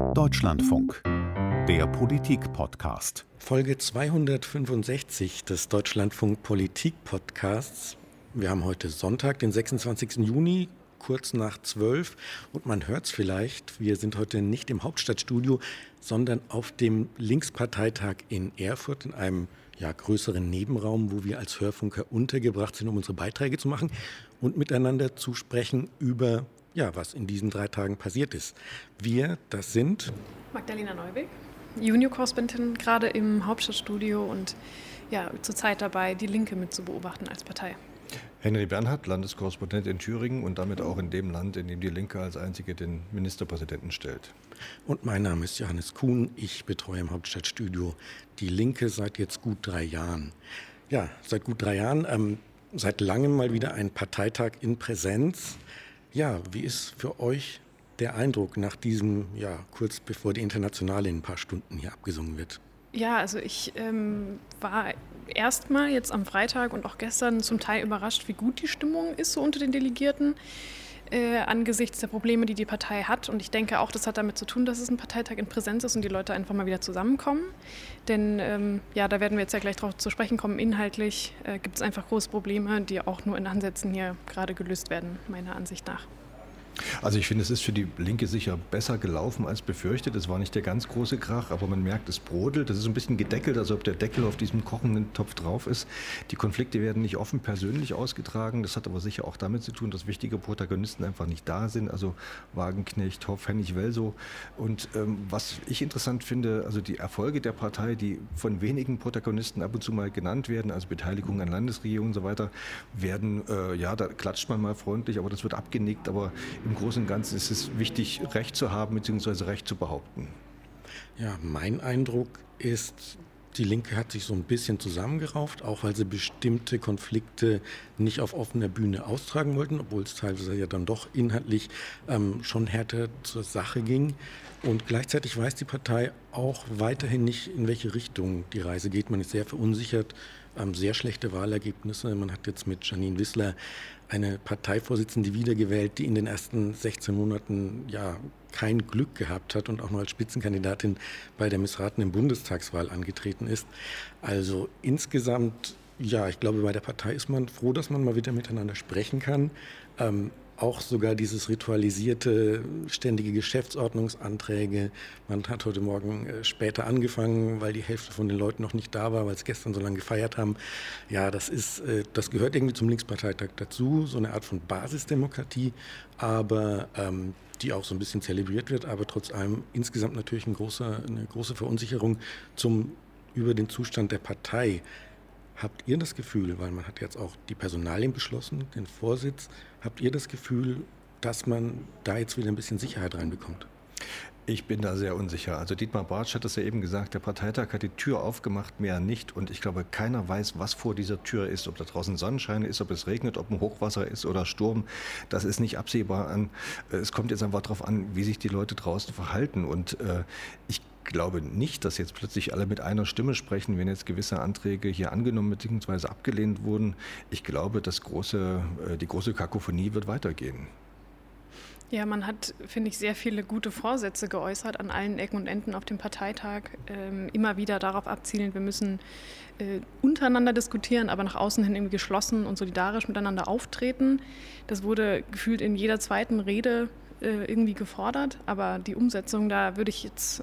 Deutschlandfunk, der Politik-Podcast. Folge 265 des Deutschlandfunk Politik-Podcasts. Wir haben heute Sonntag, den 26. Juni, kurz nach 12. Und man hört es vielleicht, wir sind heute nicht im Hauptstadtstudio, sondern auf dem Linksparteitag in Erfurt in einem größeren Nebenraum, wo wir als Hörfunker untergebracht sind, um unsere Beiträge zu machen und miteinander zu sprechen über was in diesen 3 Tagen passiert ist. Wir, das sind Magdalena Neuweg, Junior-Korrespondentin, gerade im Hauptstadtstudio und zurzeit dabei, die Linke mit zu beobachten als Partei. Henry Bernhard, Landeskorrespondent in Thüringen und damit auch in dem Land, in dem die Linke als einzige den Ministerpräsidenten stellt. Und mein Name ist Johannes Kuhn, ich betreue im Hauptstadtstudio die Linke seit jetzt gut 3 Jahren. Ja, seit gut 3 Jahren, seit langem mal wieder ein Parteitag in Präsenz. Ja, wie ist für euch der Eindruck nach diesem, kurz bevor die Internationale in ein paar Stunden hier abgesungen wird? Ja, also ich war erstmal jetzt am Freitag und auch gestern zum Teil überrascht, wie gut die Stimmung ist so unter den Delegierten angesichts der Probleme, die die Partei hat. Und ich denke auch, das hat damit zu tun, dass es ein Parteitag in Präsenz ist und die Leute einfach mal wieder zusammenkommen. Denn da werden wir jetzt ja gleich drauf zu sprechen kommen. Inhaltlich gibt es einfach große Probleme, die auch nur in Ansätzen hier gerade gelöst werden, meiner Ansicht nach. Also ich finde, es ist für die Linke sicher besser gelaufen als befürchtet. Es war nicht der ganz große Krach, aber man merkt, es brodelt. Das ist ein bisschen gedeckelt, als ob der Deckel auf diesem kochenden Topf drauf ist. Die Konflikte werden nicht offen persönlich ausgetragen. Das hat aber sicher auch damit zu tun, dass wichtige Protagonisten einfach nicht da sind. Also Wagenknecht, Hoff, Hennig-Welsow. Und was ich interessant finde, also die Erfolge der Partei, die von wenigen Protagonisten ab und zu mal genannt werden, also Beteiligung an Landesregierungen und so weiter, werden, da klatscht man mal freundlich, aber das wird abgenickt. Aber im Großen und Ganzen ist es wichtig, Recht zu haben bzw. Recht zu behaupten. Ja, mein Eindruck ist, die Linke hat sich so ein bisschen zusammengerauft, auch weil sie bestimmte Konflikte nicht auf offener Bühne austragen wollten, obwohl es teilweise ja dann doch inhaltlich schon härter zur Sache ging. Und gleichzeitig weiß die Partei auch weiterhin nicht, in welche Richtung die Reise geht. Man ist sehr verunsichert, sehr schlechte Wahlergebnisse. Man hat jetzt mit Jeanine Wissler eine Parteivorsitzende wiedergewählt, die in den ersten 16 Monaten kein Glück gehabt hat und auch noch als Spitzenkandidatin bei der missratenen Bundestagswahl angetreten ist. Also insgesamt, ich glaube, bei der Partei ist man froh, dass man mal wieder miteinander sprechen kann. Auch sogar dieses ritualisierte, ständige Geschäftsordnungsanträge. Man hat heute Morgen später angefangen, weil die Hälfte von den Leuten noch nicht da war, weil es gestern so lange gefeiert haben. Ja, das gehört irgendwie zum Linksparteitag dazu, so eine Art von Basisdemokratie, aber die auch so ein bisschen zelebriert wird, aber trotz allem insgesamt natürlich eine große Verunsicherung über den Zustand der Partei. Habt ihr das Gefühl, weil man hat jetzt auch die Personalien beschlossen, den Vorsitz, habt ihr das Gefühl, dass man da jetzt wieder ein bisschen Sicherheit reinbekommt? Ich bin da sehr unsicher. Also Dietmar Bartsch hat das ja eben gesagt, der Parteitag hat die Tür aufgemacht, mehr nicht. Und ich glaube, keiner weiß, was vor dieser Tür ist, ob da draußen Sonnenschein ist, ob es regnet, ob ein Hochwasser ist oder Sturm. Das ist nicht absehbar. Es kommt jetzt einfach darauf an, wie sich die Leute draußen verhalten. Und ich glaube nicht, dass jetzt plötzlich alle mit einer Stimme sprechen, wenn jetzt gewisse Anträge hier angenommen bzw. abgelehnt wurden. Ich glaube, die große Kakophonie wird weitergehen. Ja, man hat, finde ich, sehr viele gute Vorsätze geäußert an allen Ecken und Enden auf dem Parteitag. Immer wieder darauf abzielend, wir müssen untereinander diskutieren, aber nach außen hin irgendwie geschlossen und solidarisch miteinander auftreten. Das wurde gefühlt in jeder zweiten Rede irgendwie gefordert, aber die Umsetzung, da würde ich jetzt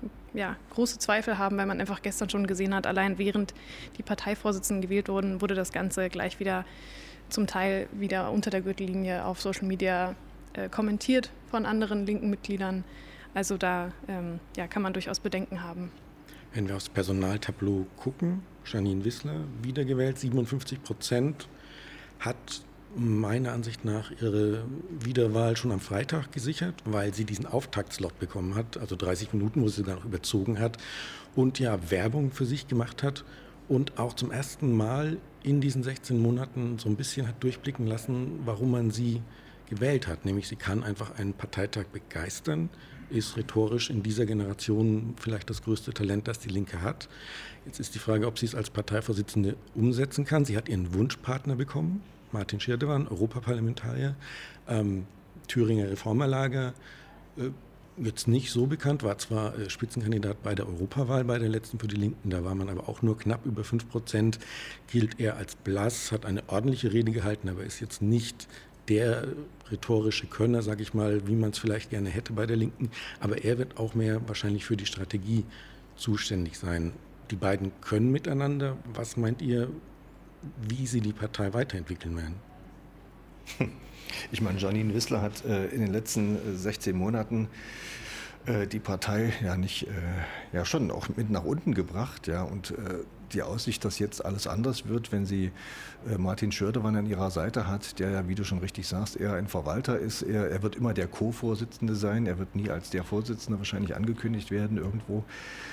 große Zweifel haben, weil man einfach gestern schon gesehen hat, allein während die Parteivorsitzenden gewählt wurden, wurde das Ganze gleich wieder zum Teil wieder unter der Gürtellinie auf Social Media kommentiert von anderen linken Mitgliedern. Also da kann man durchaus Bedenken haben. Wenn wir aufs Personaltableau gucken, Jeanine Wissler wiedergewählt, 57%, hat meiner Ansicht nach ihre Wiederwahl schon am Freitag gesichert, weil sie diesen Auftaktslot bekommen hat, also 30 Minuten, wo sie sogar noch überzogen hat und Werbung für sich gemacht hat und auch zum ersten Mal in diesen 16 Monaten so ein bisschen hat durchblicken lassen, warum man sie gewählt hat. Nämlich sie kann einfach einen Parteitag begeistern, ist rhetorisch in dieser Generation vielleicht das größte Talent, das die Linke hat. Jetzt ist die Frage, ob sie es als Parteivorsitzende umsetzen kann. Sie hat ihren Wunschpartner bekommen, Martin Schirdewan, Europaparlamentarier, Thüringer Reformerlager, jetzt nicht so bekannt, war zwar Spitzenkandidat bei der Europawahl, bei der letzten für die Linken, da war man aber auch nur knapp über 5%, gilt er als blass, hat eine ordentliche Rede gehalten, aber ist jetzt nicht der rhetorische Könner, sage ich mal, wie man es vielleicht gerne hätte bei der Linken, aber er wird auch mehr wahrscheinlich für die Strategie zuständig sein. Die beiden können miteinander. Was meint ihr, wie sie die Partei weiterentwickeln werden? Ich meine, Janine Wissler hat in den letzten 16 Monaten die Partei schon auch mit nach unten gebracht. Ja, und die Aussicht, dass jetzt alles anders wird, wenn sie Martin Schördewan an ihrer Seite hat, der ja, wie du schon richtig sagst, eher ein Verwalter ist. Er wird immer der Co-Vorsitzende sein. Er wird nie als der Vorsitzende wahrscheinlich angekündigt werden irgendwo.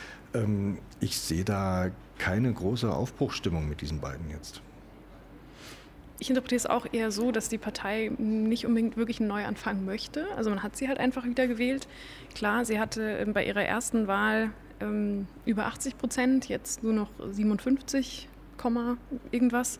Ich sehe da keine große Aufbruchsstimmung mit diesen beiden jetzt. Ich interpretiere es auch eher so, dass die Partei nicht unbedingt wirklich einen Neuanfang möchte. Also man hat sie halt einfach wieder gewählt. Klar, sie hatte bei ihrer ersten Wahl über 80%, jetzt nur noch 57, irgendwas.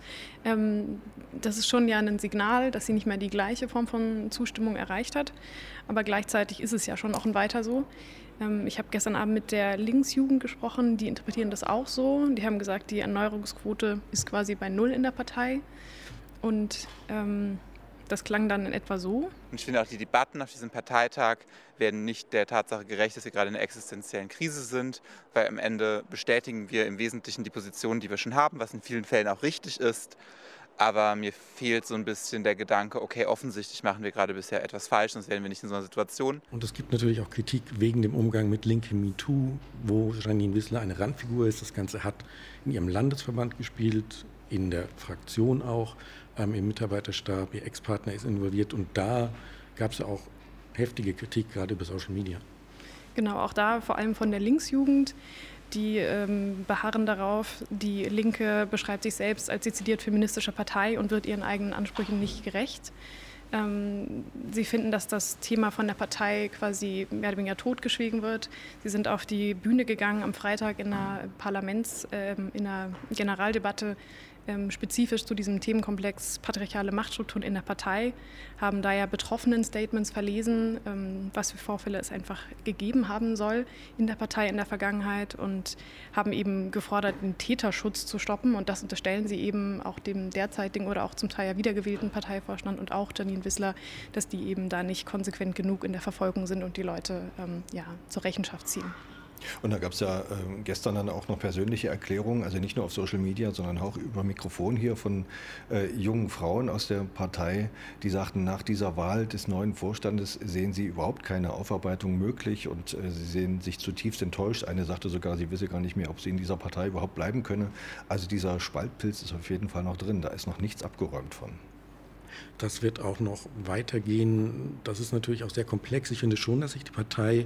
Das ist schon ja ein Signal, dass sie nicht mehr die gleiche Form von Zustimmung erreicht hat. Aber gleichzeitig ist es ja schon auch ein weiter so. Ich habe gestern Abend mit der Linksjugend gesprochen, die interpretieren das auch so. Die haben gesagt, die Erneuerungsquote ist quasi bei 0 in der Partei. Und das klang dann in etwa so. Und ich finde auch, die Debatten auf diesem Parteitag werden nicht der Tatsache gerecht, dass wir gerade in einer existenziellen Krise sind, weil am Ende bestätigen wir im Wesentlichen die Position, die wir schon haben, was in vielen Fällen auch richtig ist. Aber mir fehlt so ein bisschen der Gedanke, okay, offensichtlich machen wir gerade bisher etwas falsch, sonst wären wir nicht in so einer Situation. Und es gibt natürlich auch Kritik wegen dem Umgang mit Linke MeToo, wo Janine Wissler eine Randfigur ist. Das Ganze hat in ihrem Landesverband gespielt, in der Fraktion auch, im Mitarbeiterstab. Ihr Ex-Partner ist involviert und da gab es ja auch heftige Kritik, gerade über Social Media. Genau, auch da vor allem von der Linksjugend. Die beharren darauf, die Linke beschreibt sich selbst als dezidiert feministische Partei und wird ihren eigenen Ansprüchen nicht gerecht. Sie finden, dass das Thema von der Partei quasi mehr oder weniger totgeschwiegen wird. Sie sind auf die Bühne gegangen am Freitag in einer in einer Generaldebatte spezifisch zu diesem Themenkomplex patriarchale Machtstrukturen in der Partei, haben da ja betroffenen Statements verlesen, was für Vorfälle es einfach gegeben haben soll in der Partei in der Vergangenheit und haben eben gefordert, den Täterschutz zu stoppen. Und das unterstellen sie eben auch dem derzeitigen oder auch zum Teil ja wiedergewählten Parteivorstand und auch Janine Wissler, dass die eben da nicht konsequent genug in der Verfolgung sind und die Leute zur Rechenschaft ziehen. Und da gab es ja gestern dann auch noch persönliche Erklärungen, also nicht nur auf Social Media, sondern auch über Mikrofon hier von jungen Frauen aus der Partei, die sagten, nach dieser Wahl des neuen Vorstandes sehen sie überhaupt keine Aufarbeitung möglich und sie sehen sich zutiefst enttäuscht. Eine sagte sogar, sie wisse gar nicht mehr, ob sie in dieser Partei überhaupt bleiben könne. Also dieser Spaltpilz ist auf jeden Fall noch drin, da ist noch nichts abgeräumt von. Das wird auch noch weitergehen. Das ist natürlich auch sehr komplex. Ich finde schon, dass sich die Partei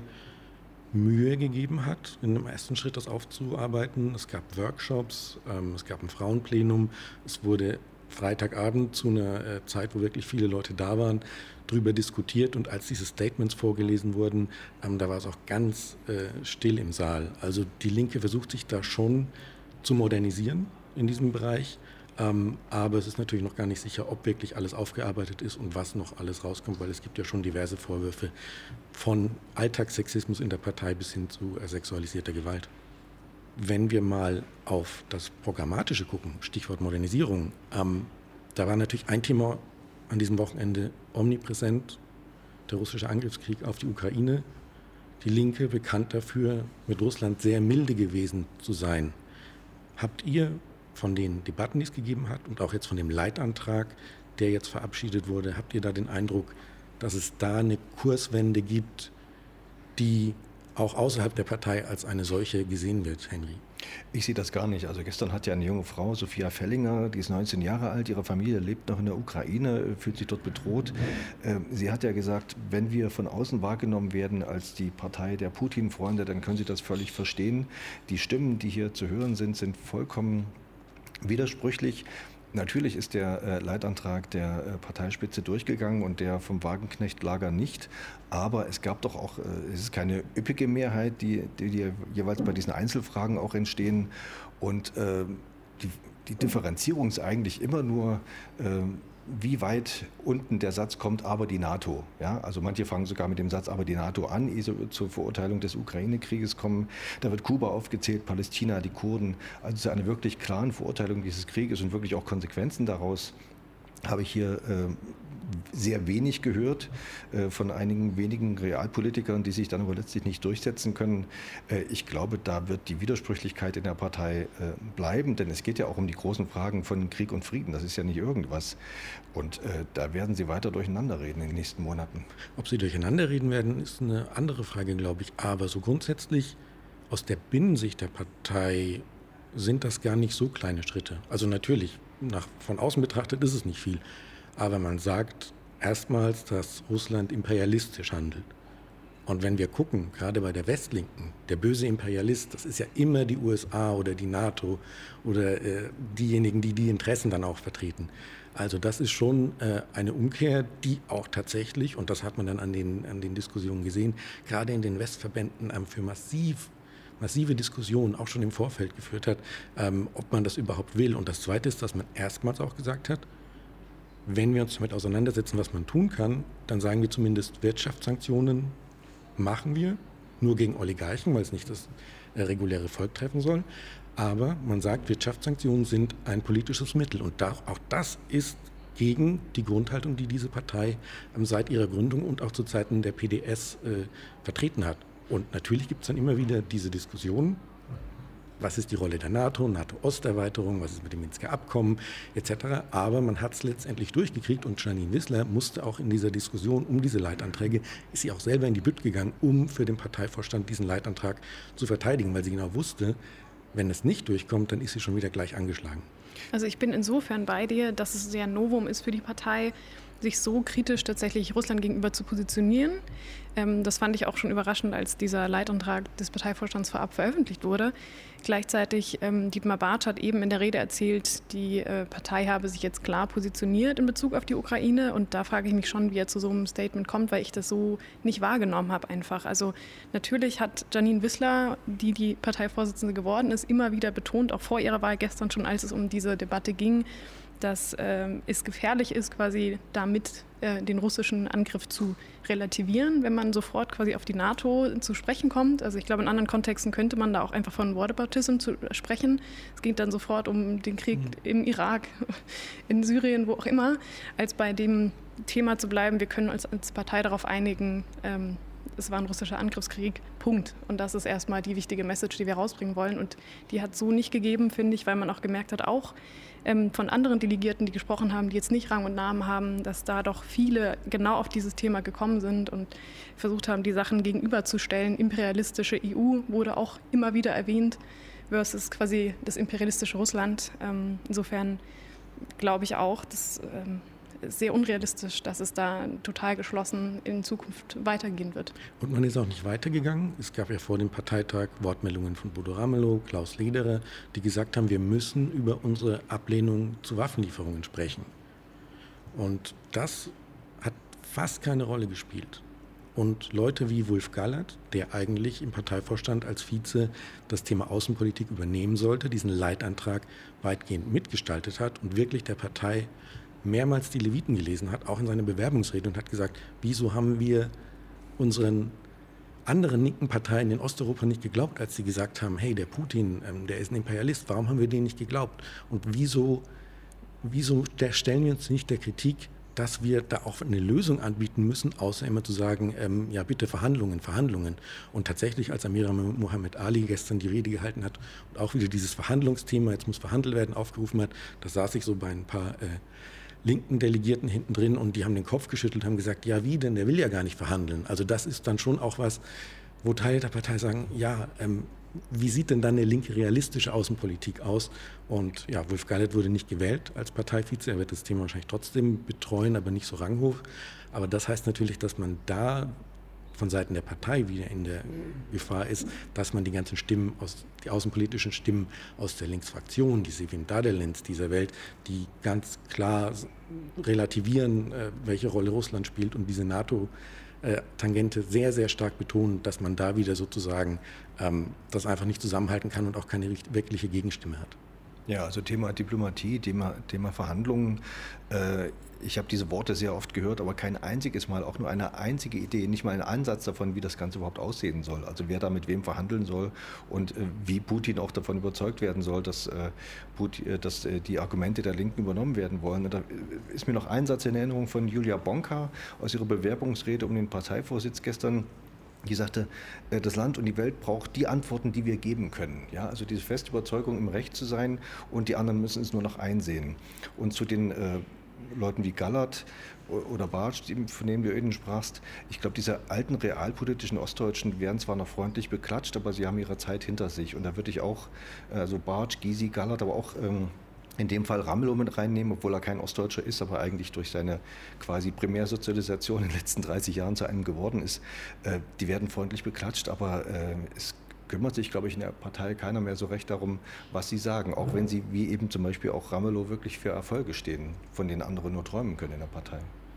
Mühe gegeben hat, in einem ersten Schritt das aufzuarbeiten. Es gab Workshops, es gab ein Frauenplenum, es wurde Freitagabend zu einer Zeit, wo wirklich viele Leute da waren, darüber diskutiert und als diese Statements vorgelesen wurden, da war es auch ganz still im Saal. Also die Linke versucht sich da schon zu modernisieren in diesem Bereich, aber es ist natürlich noch gar nicht sicher, ob wirklich alles aufgearbeitet ist und was noch alles rauskommt, weil es gibt ja schon diverse Vorwürfe von Alltagssexismus in der Partei bis hin zu sexualisierter Gewalt. Wenn wir mal auf das Programmatische gucken, Stichwort Modernisierung, da war natürlich ein Thema an diesem Wochenende omnipräsent, der russische Angriffskrieg auf die Ukraine. Die Linke bekannt dafür, mit Russland sehr milde gewesen zu sein. Habt ihr von den Debatten, die es gegeben hat und auch jetzt von dem Leitantrag, der jetzt verabschiedet wurde, habt ihr da den Eindruck, dass es da eine Kurswende gibt, die auch außerhalb der Partei als eine solche gesehen wird, Henry? Ich sehe das gar nicht. Also gestern hat ja eine junge Frau, Sophia Fellinger, die ist 19 Jahre alt, ihre Familie lebt noch in der Ukraine, fühlt sich dort bedroht. Sie hat ja gesagt, wenn wir von außen wahrgenommen werden als die Partei der Putin-Freunde, dann können Sie das völlig verstehen. Die Stimmen, die hier zu hören sind, sind vollkommen widersprüchlich. Natürlich ist der Leitantrag der Parteispitze durchgegangen und der vom Wagenknecht-Lager nicht. Aber es gab doch auch, es ist keine üppige Mehrheit, die jeweils bei diesen Einzelfragen auch entstehen. Und die Differenzierung ist eigentlich immer nur wie weit unten der Satz kommt, aber die NATO. Ja? Also manche fangen sogar mit dem Satz, aber die NATO an, ehe sie zur Verurteilung des Ukraine-Krieges kommen. Da wird Kuba aufgezählt, Palästina, die Kurden. Also zu einer wirklich klaren Verurteilung dieses Krieges und wirklich auch Konsequenzen daraus habe ich hier sehr wenig gehört von einigen wenigen Realpolitikern, die sich dann aber letztlich nicht durchsetzen können. Ich glaube, da wird die Widersprüchlichkeit in der Partei bleiben, denn es geht ja auch um die großen Fragen von Krieg und Frieden. Das ist ja nicht irgendwas. Und da werden sie weiter durcheinander reden in den nächsten Monaten. Ob sie durcheinander reden werden, ist eine andere Frage, glaube ich. Aber so grundsätzlich aus der Binnensicht der Partei sind das gar nicht so kleine Schritte. Also natürlich, von außen betrachtet ist es nicht viel. Aber man sagt erstmals, dass Russland imperialistisch handelt. Und wenn wir gucken, gerade bei der Westlinken, der böse Imperialist, das ist ja immer die USA oder die NATO oder diejenigen, die die Interessen dann auch vertreten. Also das ist schon eine Umkehr, die auch tatsächlich, und das hat man dann an den Diskussionen gesehen, gerade in den Westverbänden für massive Diskussionen auch schon im Vorfeld geführt hat, ob man das überhaupt will. Und das Zweite ist, dass man erstmals auch gesagt hat, wenn wir uns damit auseinandersetzen, was man tun kann, dann sagen wir zumindest, Wirtschaftssanktionen machen wir, nur gegen Oligarchen, weil es nicht das reguläre Volk treffen soll. Aber man sagt, Wirtschaftssanktionen sind ein politisches Mittel. Und auch das ist gegen die Grundhaltung, die diese Partei seit ihrer Gründung und auch zu Zeiten der PDS vertreten hat. Und natürlich gibt es dann immer wieder diese Diskussionen. Was ist die Rolle der NATO, NATO-Osterweiterung, was ist mit dem Minsker Abkommen etc. Aber man hat es letztendlich durchgekriegt und Janine Wissler musste auch in dieser Diskussion um diese Leitanträge, ist sie auch selber in die Bütt gegangen, um für den Parteivorstand diesen Leitantrag zu verteidigen, weil sie genau wusste, wenn es nicht durchkommt, dann ist sie schon wieder gleich angeschlagen. Also ich bin insofern bei dir, dass es sehr Novum ist für die Partei, sich so kritisch tatsächlich Russland gegenüber zu positionieren. Das fand ich auch schon überraschend, als dieser Leitantrag des Parteivorstands vorab veröffentlicht wurde. Gleichzeitig, Dietmar Bartsch hat eben in der Rede erzählt, die Partei habe sich jetzt klar positioniert in Bezug auf die Ukraine. Und da frage ich mich schon, wie er zu so einem Statement kommt, weil ich das so nicht wahrgenommen habe einfach. Also natürlich hat Janine Wissler, die Parteivorsitzende geworden ist, immer wieder betont, auch vor ihrer Wahl gestern schon, als es um diese Debatte ging, dass es gefährlich ist, quasi damit den russischen Angriff zu relativieren, wenn man sofort quasi auf die NATO zu sprechen kommt. Also ich glaube, in anderen Kontexten könnte man da auch einfach von Whataboutism zu sprechen. Es ging dann sofort um den Krieg im Irak, in Syrien, wo auch immer, als bei dem Thema zu bleiben, wir können uns als Partei darauf einigen, es war ein russischer Angriffskrieg, Punkt. Und das ist erstmal die wichtige Message, die wir rausbringen wollen. Und die hat so nicht gegeben, finde ich, weil man auch gemerkt hat, auch von anderen Delegierten, die gesprochen haben, die jetzt nicht Rang und Namen haben, dass da doch viele genau auf dieses Thema gekommen sind und versucht haben, die Sachen gegenüberzustellen. Imperialistische EU wurde auch immer wieder erwähnt versus quasi das imperialistische Russland. Insofern glaube ich auch, dass sehr unrealistisch, dass es da total geschlossen in Zukunft weitergehen wird. Und man ist auch nicht weitergegangen. Es gab ja vor dem Parteitag Wortmeldungen von Bodo Ramelow, Klaus Lederer, die gesagt haben, wir müssen über unsere Ablehnung zu Waffenlieferungen sprechen. Und das hat fast keine Rolle gespielt. Und Leute wie Wulf Gallert, der eigentlich im Parteivorstand als Vize das Thema Außenpolitik übernehmen sollte, diesen Leitantrag weitgehend mitgestaltet hat und wirklich der Partei mehrmals die Leviten gelesen hat, auch in seiner Bewerbungsrede, und hat gesagt, wieso haben wir unseren anderen linken Parteien in Osteuropa nicht geglaubt, als sie gesagt haben, hey, der Putin, der ist ein Imperialist, warum haben wir denen nicht geglaubt? Und wieso stellen wir uns nicht der Kritik, dass wir da auch eine Lösung anbieten müssen, außer immer zu sagen, ja bitte Verhandlungen. Und tatsächlich, als Amira Mohammed Ali gestern die Rede gehalten hat und auch wieder dieses Verhandlungsthema, jetzt muss verhandelt werden, aufgerufen hat, da saß ich so bei ein paar linken Delegierten hinten drin und die haben den Kopf geschüttelt, haben gesagt, ja wie denn, der will ja gar nicht verhandeln. Also das ist dann schon auch was, wo Teile der Partei sagen, ja, wie sieht denn dann eine linke realistische Außenpolitik aus? Und ja, Wulf Gallert wurde nicht gewählt als Parteivize, er wird das Thema wahrscheinlich trotzdem betreuen, aber nicht so ranghoch. Aber das heißt natürlich, dass man da von Seiten der Partei wieder in der Gefahr ist, dass man die ganzen Stimmen, die außenpolitischen Stimmen aus der Linksfraktion, die Sevim Dadelens dieser Welt, die ganz klar relativieren, welche Rolle Russland spielt und diese NATO-Tangente sehr, sehr stark betonen, dass man da wieder sozusagen das einfach nicht zusammenhalten kann und auch keine wirkliche Gegenstimme hat. Ja, also Thema Diplomatie, Thema Verhandlungen. Ich habe diese Worte sehr oft gehört, aber kein einziges Mal, auch nur eine einzige Idee, nicht mal ein Ansatz davon, wie das Ganze überhaupt aussehen soll. Also wer da mit wem verhandeln soll und wie Putin auch davon überzeugt werden soll, dass die Argumente der Linken übernommen werden wollen. Und da ist mir noch ein Satz in Erinnerung von Julia Bonka aus ihrer Bewerbungsrede um den Parteivorsitz gestern. Die sagte, das Land und die Welt braucht die Antworten, die wir geben können. Ja, also diese feste Überzeugung, im Recht zu sein, und die anderen müssen es nur noch einsehen. Und zu den Leuten wie Gallert oder Bartsch, von denen du eben sprachst, ich glaube, diese alten realpolitischen Ostdeutschen werden zwar noch freundlich beklatscht, aber sie haben ihre Zeit hinter sich. Und da würde ich auch also Bartsch, Gysi, Gallert, aber auch in dem Fall Ramelow mit reinnehmen, obwohl er kein Ostdeutscher ist, aber eigentlich durch seine quasi Primärsozialisation in den letzten 30 Jahren zu einem geworden ist. Die werden freundlich beklatscht, aber es kümmert sich, glaube ich, in der Partei keiner mehr so recht darum, was sie sagen, auch wenn sie, wie eben zum Beispiel auch Ramelow, wirklich für Erfolge stehen, von denen andere nur träumen können in der Partei.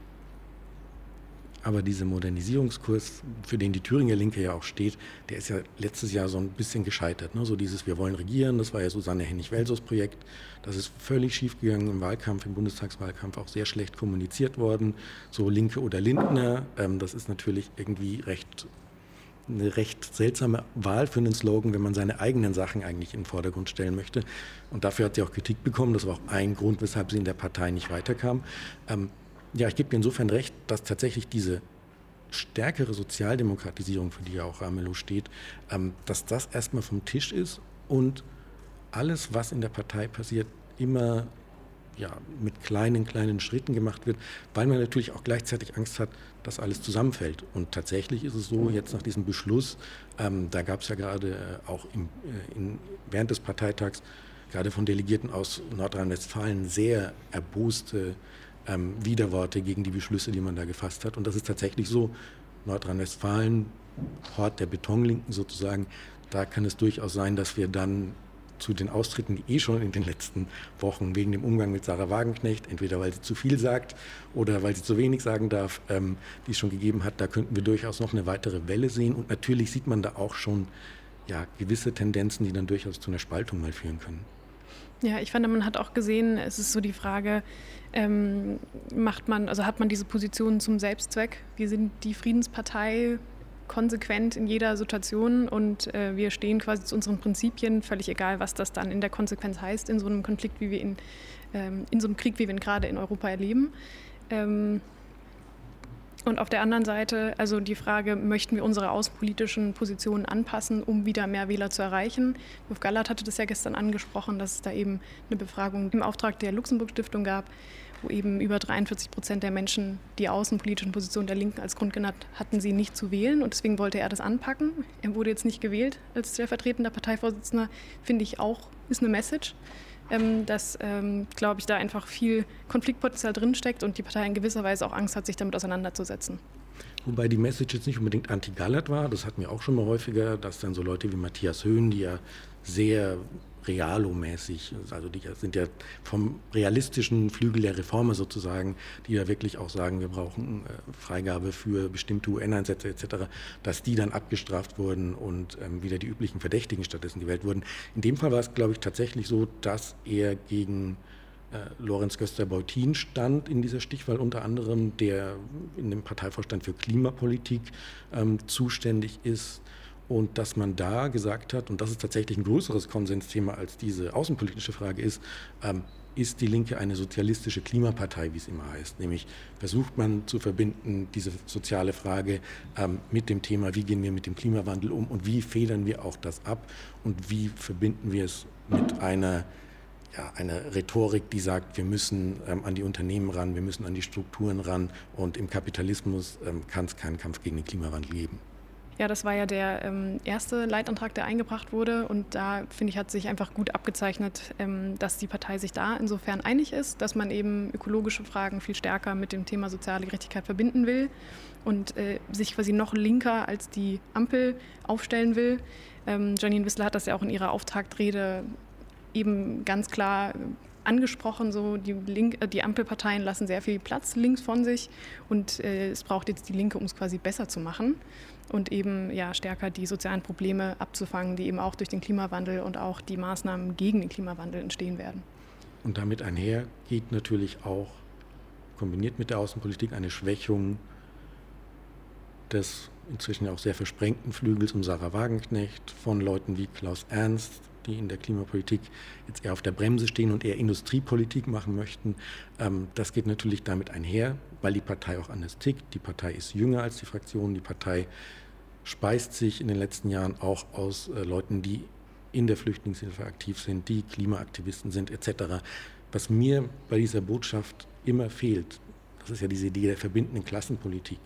Aber dieser Modernisierungskurs, für den die Thüringer Linke ja auch steht, der ist ja letztes Jahr so ein bisschen gescheitert. Ne? So dieses Wir wollen regieren, das war ja Susanne Hennig-Welsos Projekt. Das ist völlig schiefgegangen im Wahlkampf, im Bundestagswahlkampf auch sehr schlecht kommuniziert worden. So Linke oder Lindner, das ist natürlich irgendwie eine recht seltsame Wahl für einen Slogan, wenn man seine eigenen Sachen eigentlich in den Vordergrund stellen möchte. Und dafür hat sie auch Kritik bekommen. Das war auch ein Grund, weshalb sie in der Partei nicht weiterkam. Ja, ich gebe dir insofern recht, dass tatsächlich diese stärkere Sozialdemokratisierung, für die ja auch Ramelow steht, dass das erstmal vom Tisch ist und alles, was in der Partei passiert, immer mit kleinen Schritten gemacht wird, weil man natürlich auch gleichzeitig Angst hat, dass alles zusammenfällt. Und tatsächlich ist es so, jetzt nach diesem Beschluss, da gab es ja gerade auch während des Parteitags, gerade von Delegierten aus Nordrhein-Westfalen, sehr erboste Widerworte gegen die Beschlüsse, die man da gefasst hat. Und das ist tatsächlich so, Nordrhein-Westfalen, Hort der Betonlinken sozusagen, da kann es durchaus sein, dass wir dann zu den Austritten, die schon in den letzten Wochen wegen dem Umgang mit Sarah Wagenknecht, entweder weil sie zu viel sagt oder weil sie zu wenig sagen darf, die es schon gegeben hat, da könnten wir durchaus noch eine weitere Welle sehen. Und natürlich sieht man da auch schon gewisse Tendenzen, die dann durchaus zu einer Spaltung mal führen können. Ja, ich fand, man hat auch gesehen, es ist so die Frage, hat man diese Position zum Selbstzweck? Wir sind die Friedenspartei konsequent in jeder Situation und wir stehen quasi zu unseren Prinzipien, völlig egal, was das dann in der Konsequenz heißt, in so einem Konflikt, wie wir in so einem Krieg, wie wir ihn gerade in Europa erleben. Und auf der anderen Seite, also die Frage, möchten wir unsere außenpolitischen Positionen anpassen, um wieder mehr Wähler zu erreichen? Wolf Gallert hatte das ja gestern angesprochen, dass es da eben eine Befragung im Auftrag der Luxemburg-Stiftung gab, wo eben über 43% der Menschen die außenpolitischen Positionen der Linken als Grund genannt hatten, sie nicht zu wählen. Und deswegen wollte er das anpacken. Er wurde jetzt nicht gewählt als stellvertretender Parteivorsitzender, finde ich auch, ist eine Message. Dass, glaube ich, da einfach viel Konfliktpotenzial drinsteckt und die Partei in gewisser Weise auch Angst hat, sich damit auseinanderzusetzen. Wobei die Message jetzt nicht unbedingt anti-Gallert war, das hatten wir auch schon mal häufiger, dass dann so Leute wie Matthias Höhn, die ja sehr realomäßig, also die sind ja vom realistischen Flügel der Reformer sozusagen, die ja wirklich auch sagen, wir brauchen Freigabe für bestimmte UN-Einsätze etc., dass die dann abgestraft wurden und wieder die üblichen Verdächtigen stattdessen gewählt wurden. In dem Fall war es, glaube ich, tatsächlich so, dass er gegen Lorenz Göster-Beutin stand in dieser Stichwahl, unter anderem, der in dem Parteivorstand für Klimapolitik zuständig ist. Und dass man da gesagt hat, und das ist tatsächlich ein größeres Konsensthema als diese außenpolitische Frage ist die Linke eine sozialistische Klimapartei, wie es immer heißt. Nämlich versucht man zu verbinden, diese soziale Frage mit dem Thema, wie gehen wir mit dem Klimawandel um und wie federn wir auch das ab und wie verbinden wir es mit einer Rhetorik, die sagt, wir müssen an die Unternehmen ran, wir müssen an die Strukturen ran und im Kapitalismus kann es keinen Kampf gegen den Klimawandel geben. Ja, das war ja der erste Leitantrag, der eingebracht wurde und da, finde ich, hat sich einfach gut abgezeichnet, dass die Partei sich da insofern einig ist, dass man eben ökologische Fragen viel stärker mit dem Thema soziale Gerechtigkeit verbinden will und sich quasi noch linker als die Ampel aufstellen will. Janine Wissler hat das ja auch in ihrer Auftaktrede eben ganz klar angesprochen, so die Ampelparteien lassen sehr viel Platz links von sich und es braucht jetzt die Linke, um es quasi besser zu machen und eben stärker die sozialen Probleme abzufangen, die eben auch durch den Klimawandel und auch die Maßnahmen gegen den Klimawandel entstehen werden. Und damit einher geht natürlich auch, kombiniert mit der Außenpolitik, eine Schwächung des inzwischen auch sehr versprengten Flügels um Sarah Wagenknecht, von Leuten wie Klaus Ernst, die in der Klimapolitik jetzt eher auf der Bremse stehen und eher Industriepolitik machen möchten. Das geht natürlich damit einher, weil die Partei auch anders tickt. Die Partei ist jünger als die Fraktion. Die Partei speist sich in den letzten Jahren auch aus Leuten, die in der Flüchtlingshilfe aktiv sind, die Klimaaktivisten sind etc. Was mir bei dieser Botschaft immer fehlt, das ist ja diese Idee der verbindenden Klassenpolitik.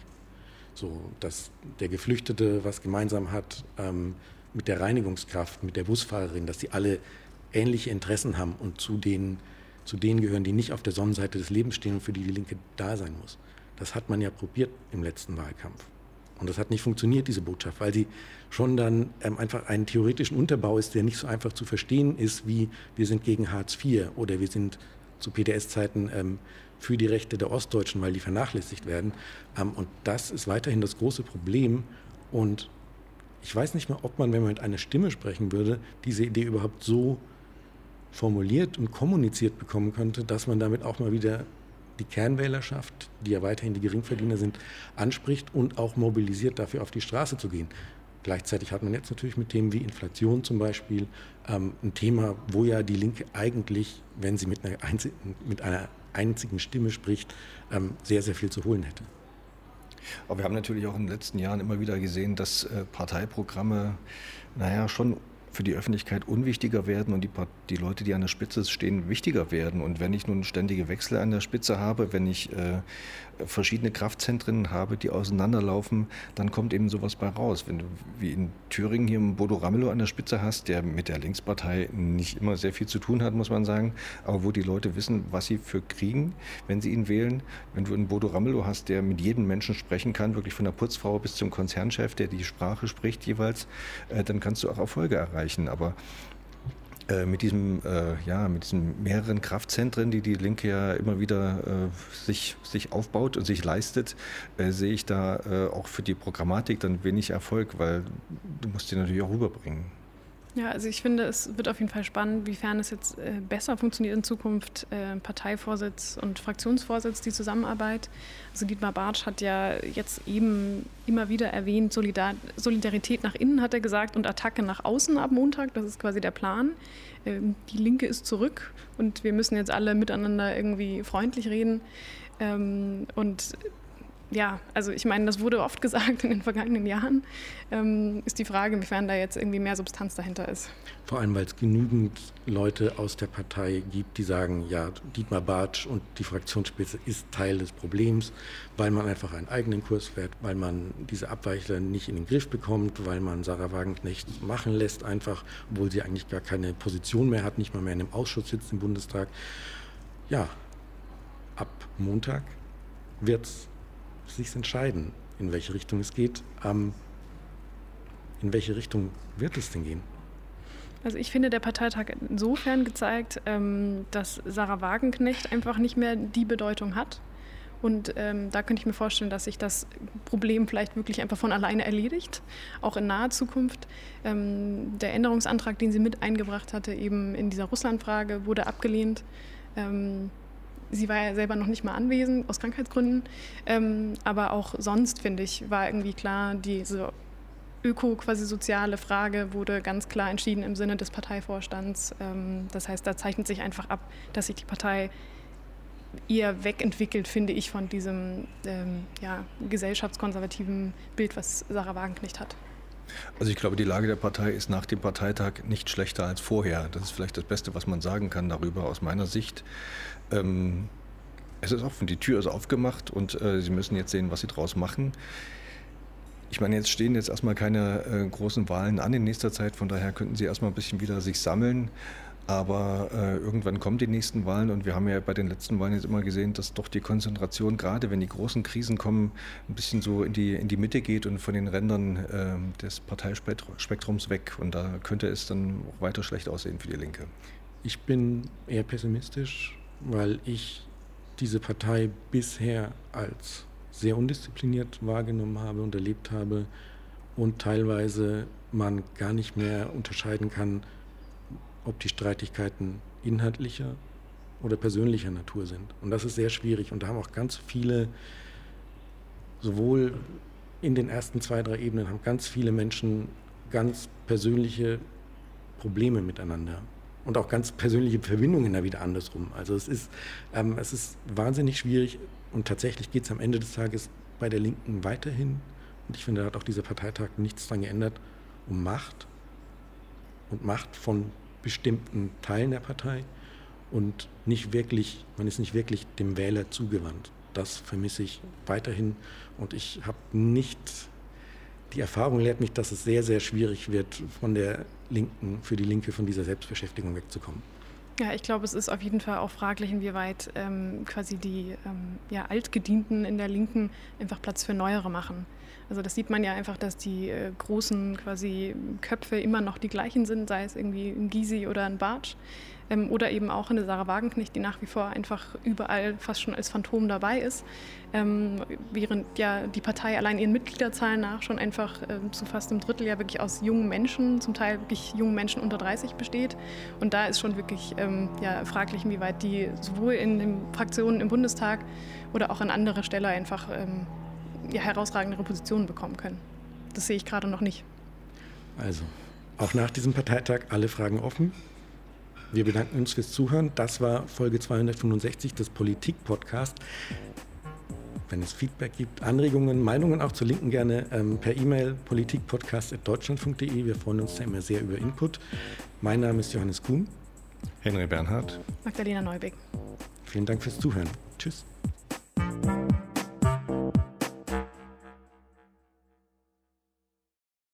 So, dass der Geflüchtete was gemeinsam hat mit der Reinigungskraft, mit der Busfahrerin, dass die alle ähnliche Interessen haben und zu denen gehören, die nicht auf der Sonnenseite des Lebens stehen und für die die Linke da sein muss. Das hat man ja probiert im letzten Wahlkampf. Und das hat nicht funktioniert, diese Botschaft, weil sie schon dann einfach einen theoretischen Unterbau ist, der nicht so einfach zu verstehen ist, wie wir sind gegen Hartz IV oder wir sind zu PDS-Zeiten für die Rechte der Ostdeutschen, weil die vernachlässigt werden. Und das ist weiterhin das große Problem. Und ich weiß nicht mehr, ob man, wenn man mit einer Stimme sprechen würde, diese Idee überhaupt so formuliert und kommuniziert bekommen könnte, dass man damit auch mal wieder die Kernwählerschaft, die ja weiterhin die Geringverdiener sind, anspricht und auch mobilisiert, dafür auf die Straße zu gehen. Gleichzeitig hat man jetzt natürlich mit Themen wie Inflation zum Beispiel ein Thema, wo ja die Linke eigentlich, wenn sie mit einer einzigen Stimme spricht, sehr, sehr viel zu holen hätte. Aber wir haben natürlich auch in den letzten Jahren immer wieder gesehen, dass Parteiprogramme schon für die Öffentlichkeit unwichtiger werden und die Leute, die an der Spitze stehen, wichtiger werden. Und wenn ich nun ständige Wechsel an der Spitze habe, wenn ich verschiedene Kraftzentren habe, die auseinanderlaufen, dann kommt eben sowas bei raus. Wenn du wie in Thüringen hier einen Bodo Ramelow an der Spitze hast, der mit der Linkspartei nicht immer sehr viel zu tun hat, muss man sagen, aber wo die Leute wissen, was sie für kriegen, wenn sie ihn wählen. Wenn du einen Bodo Ramelow hast, der mit jedem Menschen sprechen kann, wirklich von der Putzfrau bis zum Konzernchef, der die Sprache spricht jeweils, dann kannst du auch Erfolge erreichen. Aber mit diesen mehreren Kraftzentren, die Linke ja immer wieder sich aufbaut und sich leistet, sehe ich da auch für die Programmatik dann wenig Erfolg, weil du musst die natürlich auch rüberbringen. Ja, also ich finde, es wird auf jeden Fall spannend, wiefern es jetzt besser funktioniert in Zukunft, Parteivorsitz und Fraktionsvorsitz, die Zusammenarbeit. Also Dietmar Bartsch hat ja jetzt eben immer wieder erwähnt, Solidarität nach innen, hat er gesagt, und Attacke nach außen ab Montag, das ist quasi der Plan. Die Linke ist zurück und wir müssen jetzt alle miteinander irgendwie freundlich reden. Und ja, also ich meine, das wurde oft gesagt in den vergangenen Jahren, ist die Frage, inwiefern da jetzt irgendwie mehr Substanz dahinter ist. Vor allem, weil es genügend Leute aus der Partei gibt, die sagen, ja, Dietmar Bartsch und die Fraktionsspitze ist Teil des Problems, weil man einfach einen eigenen Kurs fährt, weil man diese Abweichler nicht in den Griff bekommt, weil man Sarah Wagenknecht machen lässt einfach, obwohl sie eigentlich gar keine Position mehr hat, nicht mal mehr in einem Ausschuss sitzt im Bundestag. Ja, ab Montag wird es sich entscheiden, in welche Richtung es geht. In welche Richtung wird es denn gehen? Also ich finde, der Parteitag hat insofern gezeigt, dass Sarah Wagenknecht einfach nicht mehr die Bedeutung hat. Und da könnte ich mir vorstellen, dass sich das Problem vielleicht wirklich einfach von alleine erledigt, auch in naher Zukunft. Der Änderungsantrag, den sie mit eingebracht hatte, eben in dieser Russlandfrage, wurde abgelehnt. Sie war ja selber noch nicht mal anwesend, aus Krankheitsgründen. Aber auch sonst, finde ich, war irgendwie klar, diese quasi soziale Frage wurde ganz klar entschieden im Sinne des Parteivorstands. Das heißt, da zeichnet sich einfach ab, dass sich die Partei eher wegentwickelt, finde ich, von diesem gesellschaftskonservativen Bild, was Sarah Wagenknecht hat. Also ich glaube, die Lage der Partei ist nach dem Parteitag nicht schlechter als vorher. Das ist vielleicht das Beste, was man sagen kann darüber aus meiner Sicht. Es ist offen, die Tür ist aufgemacht und sie müssen jetzt sehen, was sie draus machen. Ich meine, jetzt stehen erstmal keine großen Wahlen an in nächster Zeit, von daher könnten sie erstmal ein bisschen wieder sich sammeln. Aber irgendwann kommen die nächsten Wahlen und wir haben ja bei den letzten Wahlen jetzt immer gesehen, dass doch die Konzentration, gerade wenn die großen Krisen kommen, ein bisschen so in die Mitte geht und von den Rändern des Parteispektrums weg. Und da könnte es dann auch weiter schlecht aussehen für die Linke. Ich bin eher pessimistisch, weil ich diese Partei bisher als sehr undiszipliniert wahrgenommen habe und erlebt habe und teilweise man gar nicht mehr unterscheiden kann, ob die Streitigkeiten inhaltlicher oder persönlicher Natur sind. Und das ist sehr schwierig. Und da haben auch ganz viele, sowohl in den ersten 2, 3 Ebenen, haben ganz viele Menschen ganz persönliche Probleme miteinander. Und auch ganz persönliche Verbindungen da wieder andersrum. Also es ist wahnsinnig schwierig und tatsächlich geht es am Ende des Tages bei der Linken weiterhin. Und ich finde, da hat auch dieser Parteitag nichts dran geändert, um Macht und Macht von bestimmten Teilen der Partei und man ist nicht wirklich dem Wähler zugewandt. Das vermisse ich weiterhin und ich habe die Erfahrung lehrt mich, dass es sehr, sehr schwierig wird, für die Linke von dieser Selbstbeschäftigung wegzukommen. Ja, ich glaube, es ist auf jeden Fall auch fraglich, inwieweit quasi die Altgedienten in der Linken einfach Platz für Neuere machen. Also das sieht man ja einfach, dass die großen quasi Köpfe immer noch die gleichen sind, sei es irgendwie ein Gysi oder ein Bartsch. Oder eben auch eine Sarah Wagenknecht, die nach wie vor einfach überall fast schon als Phantom dabei ist, während ja die Partei allein ihren Mitgliederzahlen nach schon einfach zu fast einem Drittel ja wirklich aus jungen Menschen, zum Teil wirklich jungen Menschen unter 30 besteht. Und da ist schon wirklich fraglich, inwieweit die sowohl in den Fraktionen im Bundestag oder auch an anderer Stelle einfach herausragendere Positionen bekommen können. Das sehe ich gerade noch nicht. Also, auch nach diesem Parteitag alle Fragen offen. Wir bedanken uns fürs Zuhören. Das war Folge 265 des Politik-Podcast. Wenn es Feedback gibt, Anregungen, Meinungen auch zur Linken gerne per E-Mail politikpodcast@deutschlandfunk.de. Wir freuen uns da immer sehr über Input. Mein Name ist Johannes Kuhn. Henry Bernhard. Magdalena Neubeck. Vielen Dank fürs Zuhören. Tschüss.